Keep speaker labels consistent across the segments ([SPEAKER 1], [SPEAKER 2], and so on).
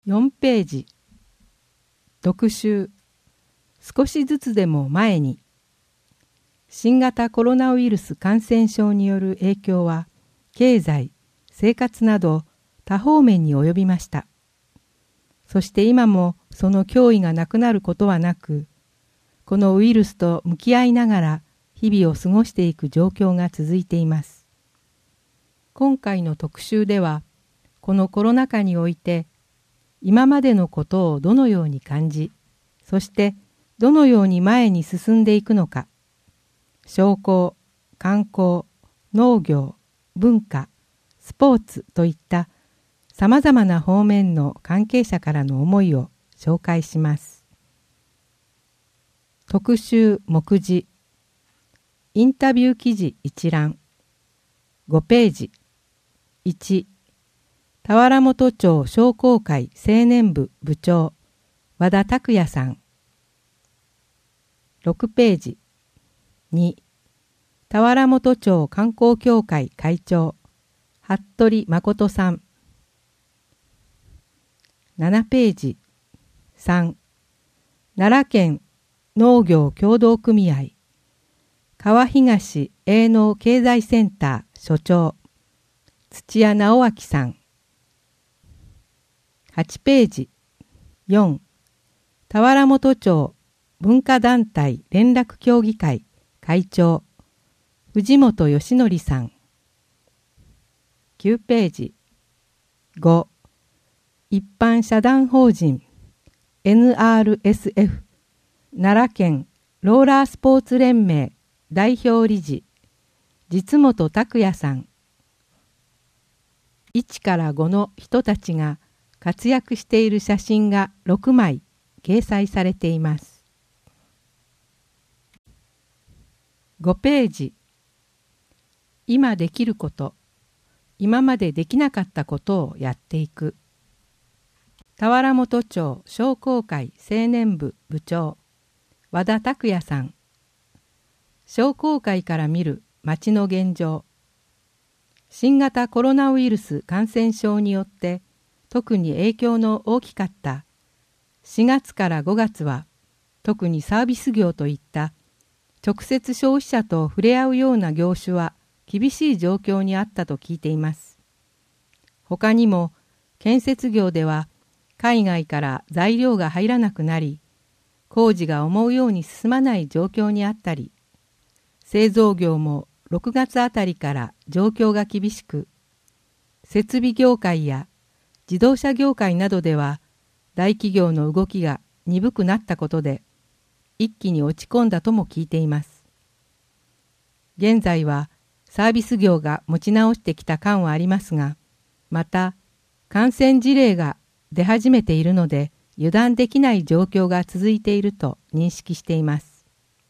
[SPEAKER 1] 4ページ。特集。少しずつでも前に。新型コロナウイルス感染症による影響は、経済、生活など多方面に及びました。そして今もその脅威がなくなることはなく、このウイルスと向き合いながら日々を過ごしていく状況が続いています。今回の特集では、このコロナ禍において、今までのことをどのように感じ、そしてどのように前に進んでいくのか、商工、観光、農業、文化、スポーツといったさまざまな方面の関係者からの思いを紹介します。特集目次、インタビュー記事一覧、5ページ、1、田原本町商工会青年部部長和田拓也さん。6ページ。2、田原本町観光協会会長服部誠さん。7ページ。3、奈良県農業協同組合川東営農経済センター所長土屋直明さん。8ページ。4、田原本町文化団体連絡協議会会長藤本義則さん。9ページ。5、一般社団法人 NRSF 奈良県ローラースポーツ連盟代表理事実本拓也さん。1から5の人たちが活躍している写真が6枚掲載されています。5ページ。今できること、今までできなかったことをやっていく。田原本町商工会青年部部長和田拓也さん。商工会から見る町の現状。新型コロナウイルス感染症によって特に影響の大きかった4月から5月は特にサービス業といった直接消費者と触れ合うような業種は厳しい状況にあったと聞いています。他にも建設業では海外から材料が入らなくなり、工事が思うように進まない状況にあったり、製造業も6月あたりから状況が厳しく、設備業界や自動車業界などでは大企業の動きが鈍くなったことで一気に落ち込んだとも聞いています。現在はサービス業が持ち直してきた感はありますが、また感染事例が出始めているので油断できない状況が続いていると認識しています。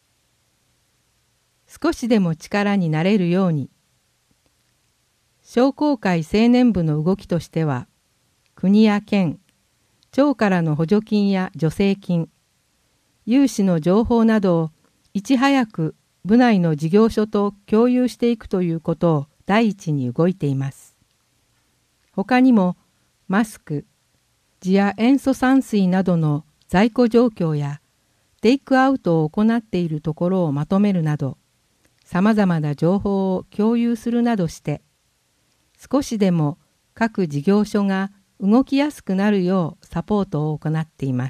[SPEAKER 1] 少しでも力になれるように、商工会青年部の動きとしては、国や県、町からの補助金や助成金、融資の情報などをいち早く部内の事業所と共有していくということを第一に動いています。他にもマスク、次亜塩素酸水などの在庫状況やテイクアウトを行っているところをまとめるなど、さまざまな情報を共有するなどして、少しでも各事業所が動きやすくなるようサポートを行っています。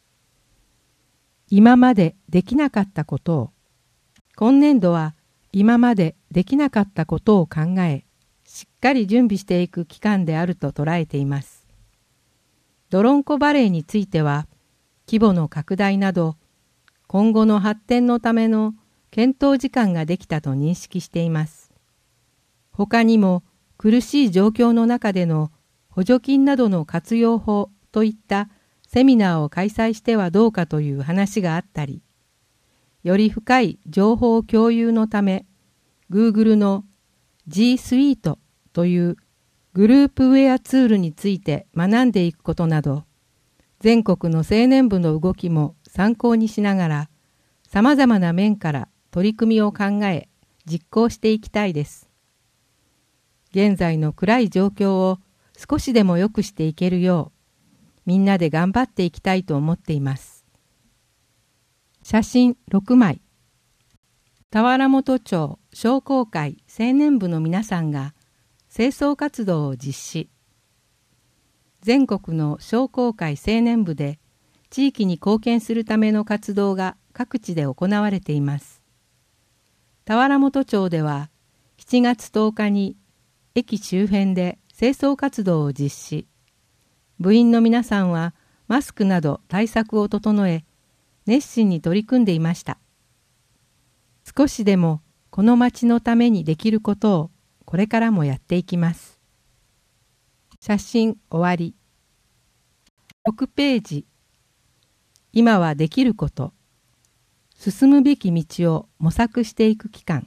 [SPEAKER 1] 今までできなかったことを、今年度は今までできなかったことを考え、しっかり準備していく期間であると捉えています。どろんこバレーについては、規模の拡大など、今後の発展のための検討時間ができたと認識しています。他にも苦しい状況の中での補助金などの活用法といったセミナーを開催してはどうかという話があったり、より深い情報共有のため、Google の G Suite というグループウェアツールについて学んでいくことなど、全国の青年部の動きも参考にしながら、さまざまな面から取り組みを考え、実行していきたいです。現在の暗い状況を少しでも良くしていけるよう、 みんなで頑張っていきたいと思っています。写真6枚。田原本町商工会青年部の皆さんが清掃活動を実施。全国の商工会青年部で地域に貢献するための活動が各地で行われています。田原本町では7月10日に駅周辺で清掃活動を実施。部員の皆さんはマスクなど対策を整え、熱心に取り組んでいました。少しでもこの町のためにできることをこれからもやっていきます。写真終わり。6ページ。今はできること。進むべき道を模索していく期間。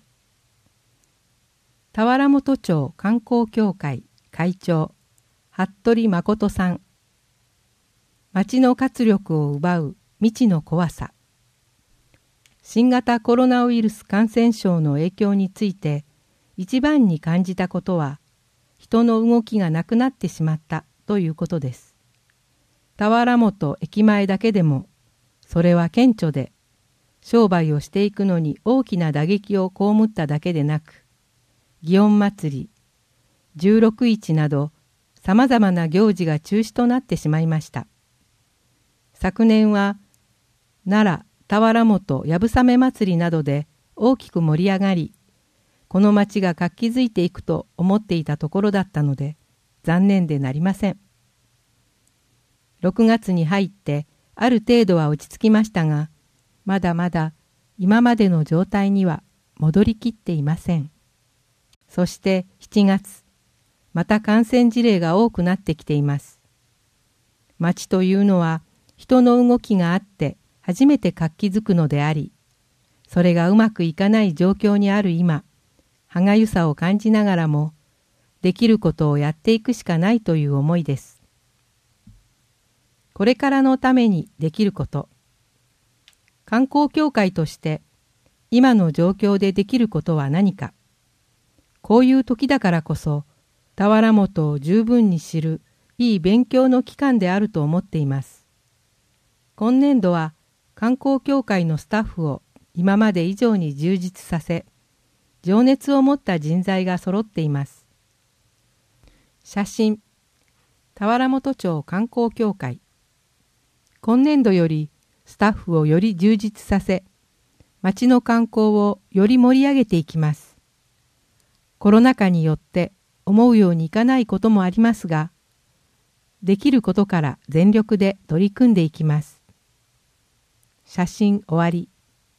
[SPEAKER 1] 田原本町観光協会会長、服部誠さん。町の活力を奪う未知の怖さ。新型コロナウイルス感染症の影響について一番に感じたことは、人の動きがなくなってしまったということです。田原本駅前だけでも、それは顕著で、商売をしていくのに大きな打撃を被っただけでなく、祇園祭り、16市などさまざまな行事が中止となってしまいました。昨年は奈良、田原本やぶさめ祭りなどで大きく盛り上がり、この町が活気づいていくと思っていたところだったので、残念でなりません。6月に入ってある程度は落ち着きましたが、まだまだ今までの状態には戻りきっていません。そして7月、また感染事例が多くなってきています。町というのは人の動きがあって初めて活気づくのであり、それがうまくいかない状況にある今、歯がゆさを感じながらも、できることをやっていくしかないという思いです。これからのためにできること。観光協会として今の状況でできることは何か。こういう時だからこそ田原本を十分に知るいい勉強の期間であると思っています。今年度は観光協会のスタッフを今まで以上に充実させ、情熱を持った人材が揃っています。写真、田原本町観光協会。今年度よりスタッフをより充実させ、町の観光をより盛り上げていきます。コロナ禍によって思うようにいかないこともありますが、できることから全力で取り組んでいきます。写真終わり。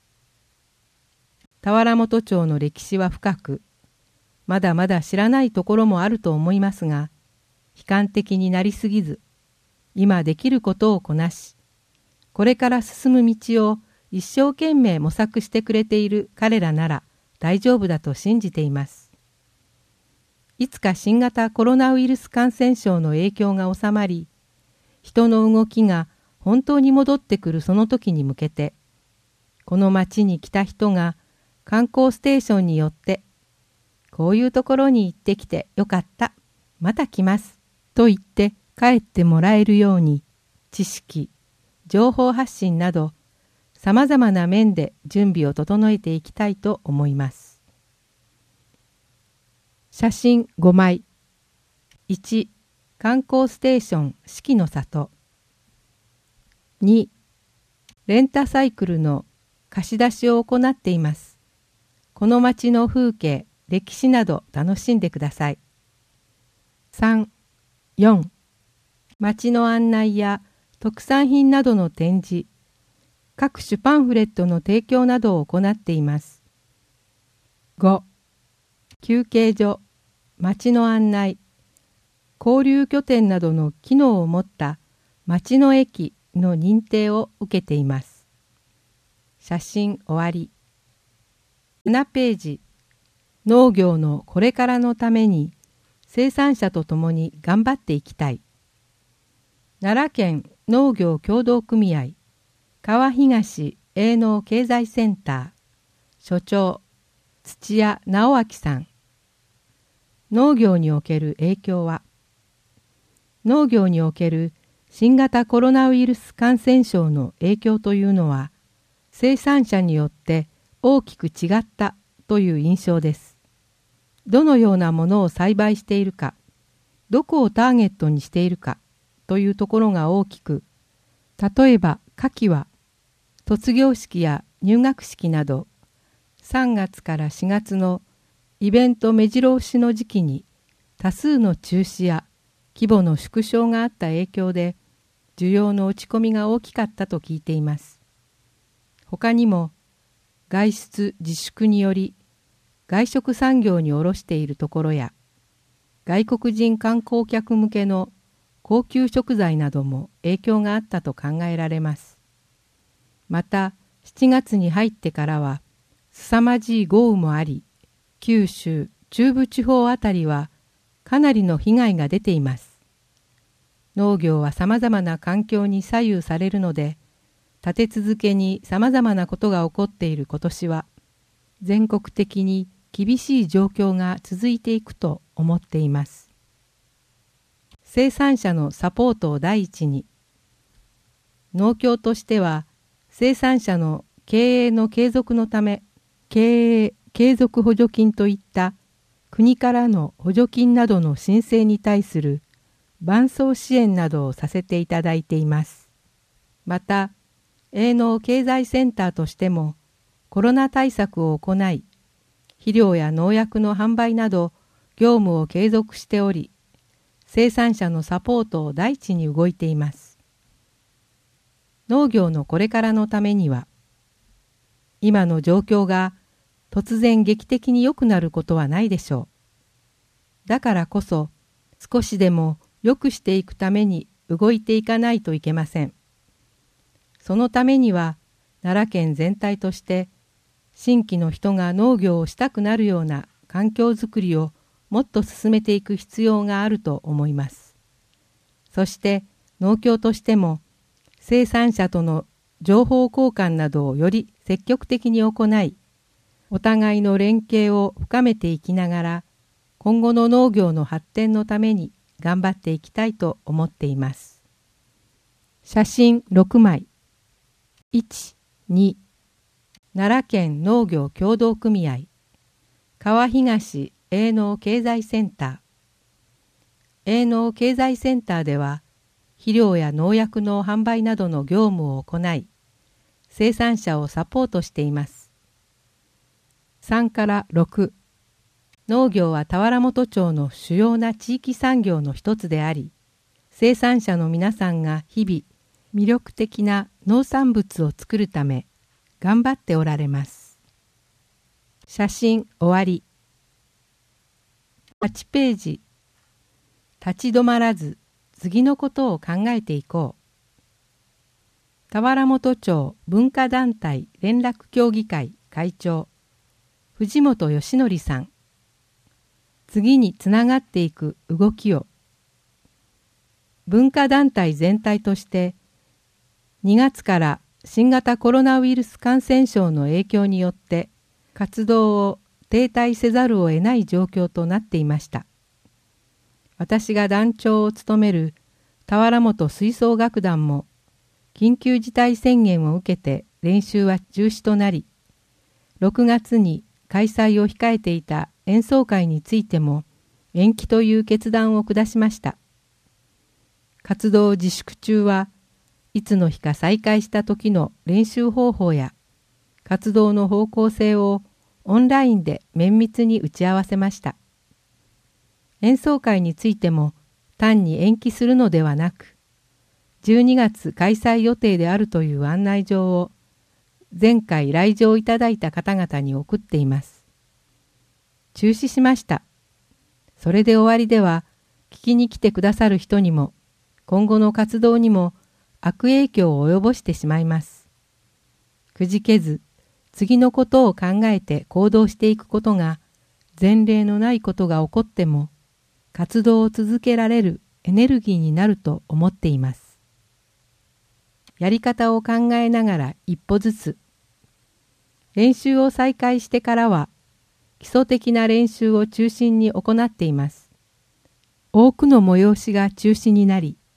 [SPEAKER 1] 田原本町の歴史は深く、まだまだ知らないところもあると思いますが、悲観的になりすぎず、今できることをこなし、これから進む道を一生懸命模索してくれている彼らなら大丈夫だと信じています。いつか新型コロナウイルス感染症の影響が収まり、人の動きが本当に戻ってくるその時に向けて、この町に来た人が観光ステーションによって、こういうところに行ってきてよかった、また来ます、と言って帰ってもらえるように、知識、情報発信など、さまざまな面で準備を整えていきたいと思います。写真5枚。1、観光ステーション四季の里。2、レンタサイクルの貸し出しを行っています。この町の風景、歴史など楽しんでください。3、4、町の案内や特産品などの展示、各種パンフレットの提供などを行っています。5、休憩所、町の案内、交流拠点などの機能を持った町の駅の認定を受けています。写真終わり。7ページ。農業のこれからのために生産者とともに頑張っていきたい。奈良県農業協同組合川東営農経済センター所長土屋直明さん。農業における影響は、農業における新型コロナウイルス感染症の影響というのは、生産者によって大きく違ったという印象です。どのようなものを栽培しているか、どこをターゲットにしているかというところが大きく、例えば夏季は卒業式や入学式など3月から4月のイベント目白押しの時期に多数の中止や規模の縮小があった影響で需要の落ち込みが大きかったと聞いています。他にも外出自粛により外食産業に卸しているところや外国人観光客向けの高級食材なども影響があったと考えられます。また7月に入ってからは凄まじい豪雨もあり、九州中部地方あたりはかなりの被害が出ています。農業はさまざまな環境に左右されるので、立て続けにさまざまなことが起こっている今年は、全国的に厳しい状況が続いていくと思っています。生産者のサポートを第一に、農協としては生産者の経営の継続のため、経営継続補助金といった国からの補助金などの申請に対する伴走支援などをさせていただいています。また、営農経済センターとしてもコロナ対策を行い、肥料や農薬の販売など業務を継続しており、生産者のサポートを第一に動いています。農業のこれからのためには、今の状況が突然劇的に良くなることはないでしょう。だからこそ、少しでも良くしていくために動いていかないといけません。そのためには、奈良県全体として、新規の人が農業をしたくなるような環境づくりをもっと進めていく必要があると思います。そして農協としても生産者との情報交換などをより積極的に行い、お互いの連携を深めていきながら、今後の農業の発展のために頑張っていきたいと思っています。写真6枚。1、2、奈良県農業協同組合、川東営農経済センター。営農経済センターでは、肥料や農薬の販売などの業務を行い、生産者をサポートしています。3から6、農業は田原本町の主要な地域産業の一つであり、生産者の皆さんが日々魅力的な農産物を作るため頑張っておられます。写真終わり。8ページ。立ち止まらず次のことを考えていこう。田原本町文化団体連絡協議会会長藤本義則さん。次につながっていく動きを。文化団体全体として2月から新型コロナウイルス感染症の影響によって活動を停滞せざるを得ない状況となっていました。私が団長を務める田原本吹奏楽団も緊急事態宣言を受けて練習は中止となり、6月に開催を控えていた演奏会についても延期という決断を下しました。活動自粛中はいつの日か再開した時の練習方法や活動の方向性をオンラインで綿密に打ち合わせました。演奏会についても単に延期するのではなく、12月開催予定であるという案内状を前回来場いただいた方々に送っています。中止しました。それで終わりでは、聞きに来てくださる人にも、今後の活動にも悪影響を及ぼしてしまいます。くじけず、次のことを考えて行動していくことが、前例のないことが起こっても、活動を続けられるエネルギーになると思っています。やり方を考えながら一歩ずつ。練習を再開してからは、基礎的な練習を中心に行っています。多くの催しが中止になり、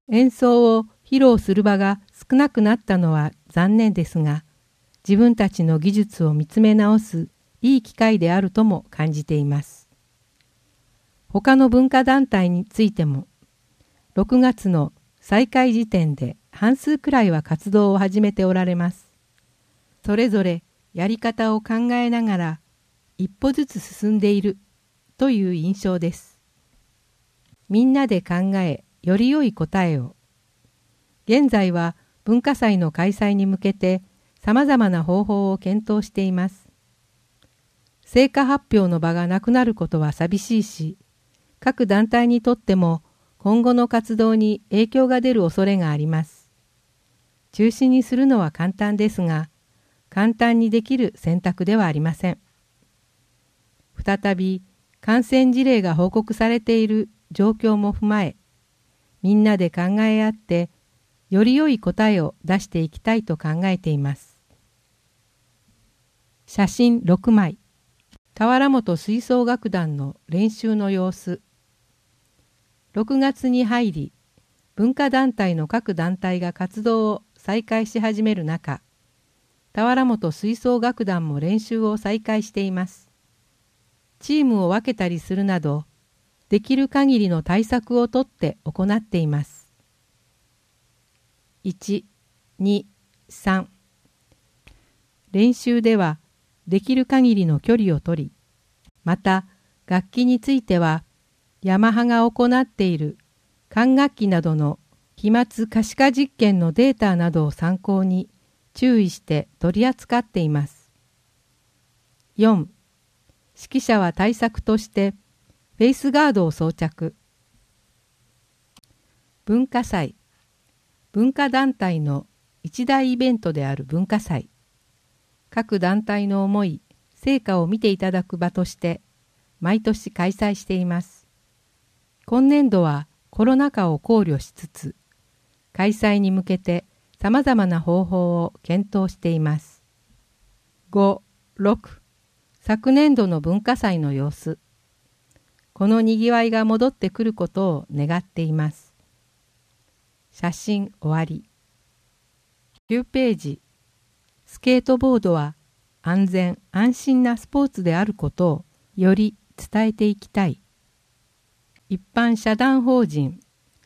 [SPEAKER 1] 演奏を披露する場が少なくなったのは残念ですが、自分たちの技術を見つめ直すいい機会であるとも感じています。他の文化団体についても、6月の再開時点で半数くらいは活動を始めておられます。それぞれやり方を考えながら一歩ずつ進んでいるという印象です。みんなで考え、より良い答えを。現在は文化祭の開催に向けて様々な方法を検討しています。成果発表の場がなくなることは寂しいし、各団体にとっても今後の活動に影響が出る恐れがあります。中止にするのは簡単ですが、簡単にできる選択ではありません。再び感染事例が報告されている状況も踏まえ、みんなで考え合って、より良い答えを出していきたいと考えています。写真6枚。田原本吹奏楽団の練習の様子。6月に入り、文化団体の各団体が活動を再開し始める中、田原本吹奏楽団も練習を再開しています。チームを分けたりするなど、できる限りの対策をとって行っています。1、2、3。練習ではできる限りの距離を取り、また楽器についてはヤマハが行っている管楽器などの飛沫可視化実験のデータなどを参考に注意して取り扱っています。4、指揮者は対策としてフェイスガードを装着。文化祭。文化団体の一大イベントである文化祭。各団体の思い、成果を見ていただく場として毎年開催しています。今年度はコロナ禍を考慮しつつ、開催に向けて様々な方法を検討しています。5、6、昨年度の文化祭の様子。このにぎわいが戻ってくることを願っています。写真終わり。9ページ。スケートボードは安全・安心なスポーツであることをより伝えていきたい。一般社団法人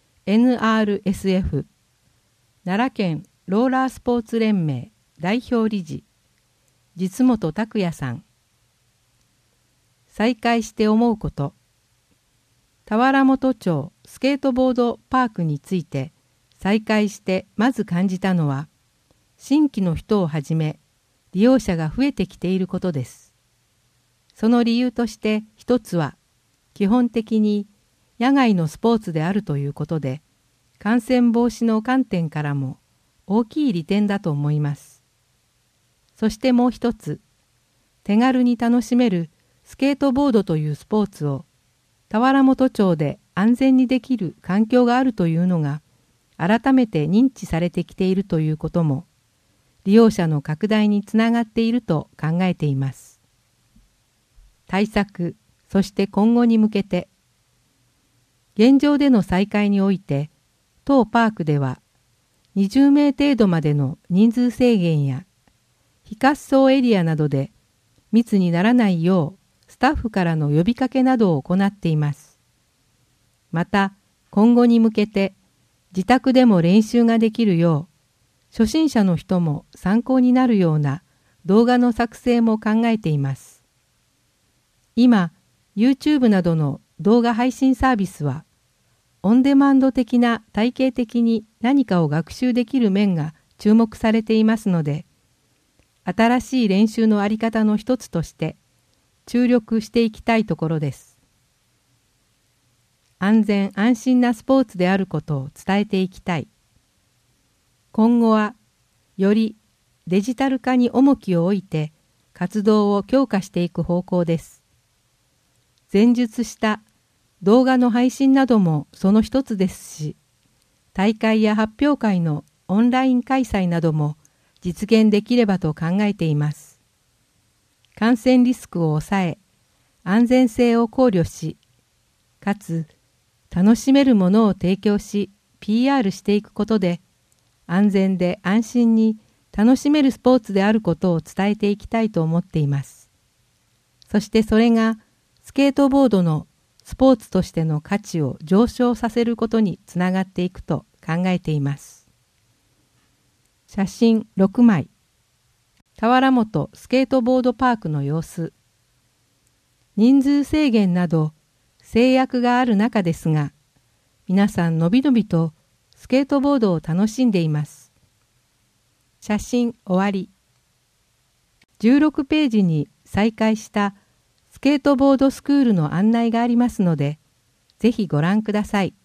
[SPEAKER 1] NRSF 奈良県ローラースポーツ連盟代表理事実本拓也さん。再開して思うこと。田原本町スケートボードパークについて再開してまず感じたのは、新規の人をはじめ利用者が増えてきていることです。その理由として一つは、基本的に野外のスポーツであるということで、感染防止の観点からも大きい利点だと思います。そしてもう一つ、手軽に楽しめるスケートボードというスポーツを田原本町で安全にできる環境があるというのが改めて認知されてきているということも利用者の拡大につながっていると考えています。対策、そして今後に向けて、現状での再開において、当パークでは20名程度までの人数制限や非滑走エリアなどで密にならないようスタッフからの呼びかけなどを行っています。また、今後に向けて自宅でも練習ができるよう、初心者の人も参考になるような動画の作成も考えています。今、YouTube などの動画配信サービスは、オンデマンド的な体系的に何かを学習できる面が注目されていますので、新しい練習のあり方の一つとして注力していきたいところです。安全安心なスポーツであることを伝えていきたい。今後はよりデジタル化に重きを置いて活動を強化していく方向です。前述した動画の配信などもその一つですし、大会や発表会のオンライン開催なども実現できればと考えています。感染リスクを抑え、安全性を考慮し、かつ楽しめるものを提供し、 PR していくことで、安全で安心に楽しめるスポーツであることを伝えていきたいと思っています。そしてそれがスケートボードのスポーツとしての価値を上昇させることにつながっていくと考えています。写真6枚。田原本スケートボードパークの様子。人数制限など制約がある中ですが、皆さんのびのびとスケートボードを楽しんでいます。写真終わり。16ページに再開したスケートボードスクールの案内がありますので、ぜひご覧ください。